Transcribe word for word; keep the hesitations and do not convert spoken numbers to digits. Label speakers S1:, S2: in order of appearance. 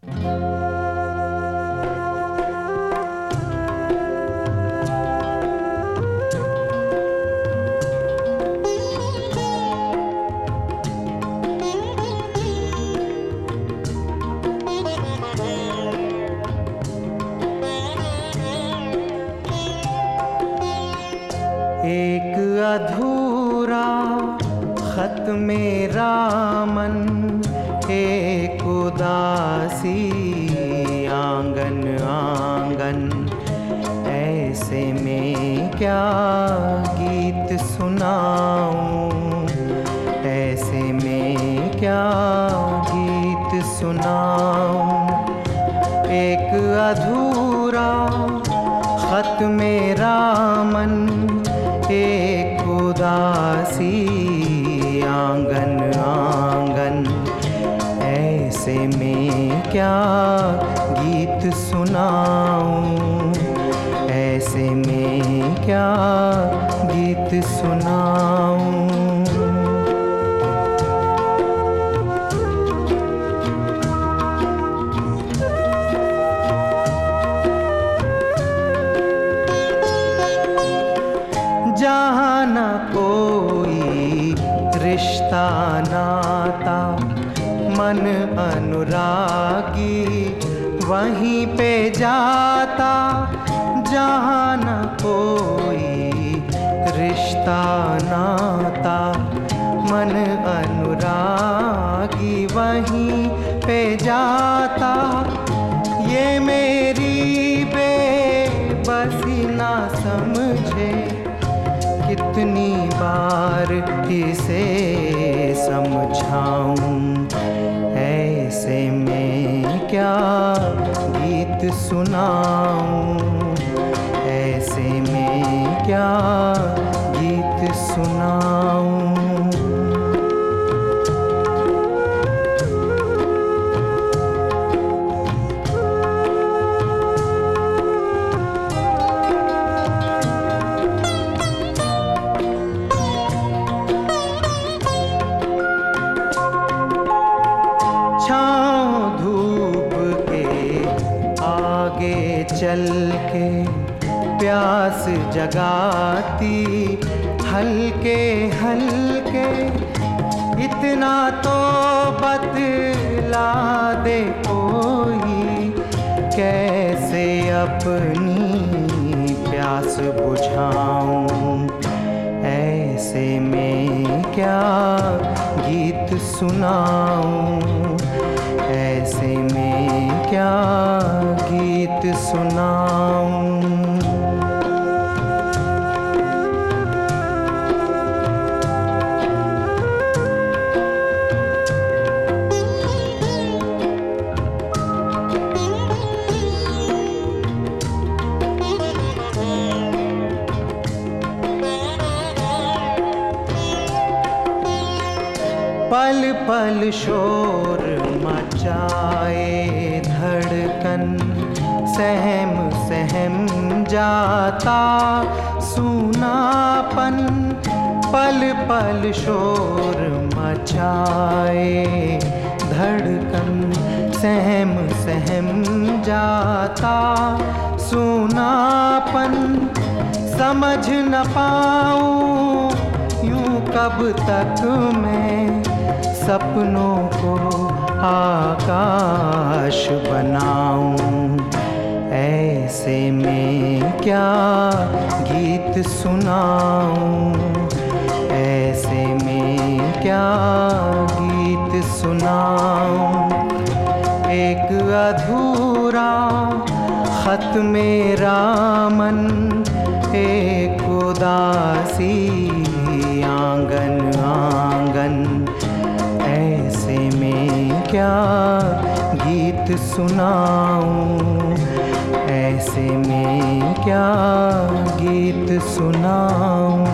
S1: एक अधूरा खत मेरा मन, एक उदासी आंगन आंगन, ऐसे में क्या गीत सुनाऊं, ऐसे में क्या गीत सुनाऊं। एक अधूरा खत मेरा मन, एक उदासी आंगन आंगन, ऐसे में क्या गीत सुनाऊं, ऐसे में क्या गीत सुनाऊं। जहाँ न कोई रिश्ता नाता, मन अनुरागी वहीं पे जाता। जहाँ न कोई रिश्ता नाता, मन अनुरागी वहीं पे जाता। ये मेरी बेबसी ना समझे, कितनी बार इसे समझाऊं। ऐसे में क्या गीत सुनाऊं, ऐसे में क्या गीत सुनाऊं। छाँव धूप के आगे चल के प्यास जगाती, हल्के हल्के इतना तो बतला दे कोई, कैसे अपनी प्यास बुझाऊं। ऐसे में क्या गीत सुनाऊं, ऐसे में क्या गीत सुनाऊं। पल पल शोर मचाए धड़कन, सहम सहम जाता सूनापन। पल पल शोर मचाए धड़कन, सहम सहम जाता सूनापन। समझ न पाऊं यूं कब तक मैं सपनों को आकाश बनाऊं। ऐसे में क्या गीत सुनाऊं, ऐसे में क्या गीत सुनाऊं। एक अधूरा खत मेरा मन, एक उदासी आंगन आंगन, ऐसे में क्या गीत सुनाऊं, ऐसे में क्या गीत सुनाऊं।